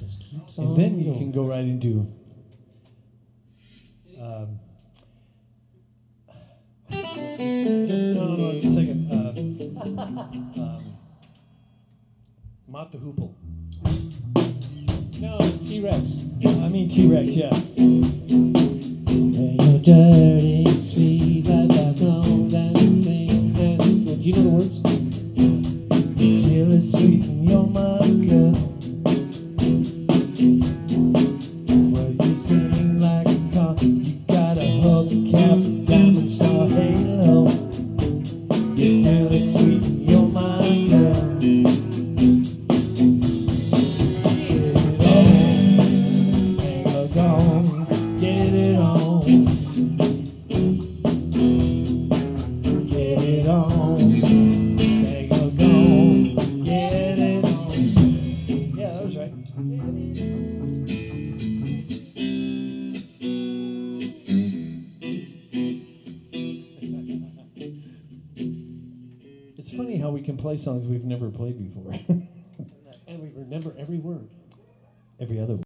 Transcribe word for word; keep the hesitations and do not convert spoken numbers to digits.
just keeps on And then you going. can go right into um, just, just no, no, no, just a second. Um, um, Mott the Hoople. No, T-Rex. I mean T-Rex, yeah. Hey, you're dirty, sweet, like that golden thing. And, do you know the words? Till it's sweet and you're my girl. Well, you sing like a car. You got a hubcap, diamond star halo. You till it's sweet and you're my girl. Get it on, get it on. Go, go, get it on. Yeah, that was right. It's funny how we can play songs we've never played before. And we remember every word. Every other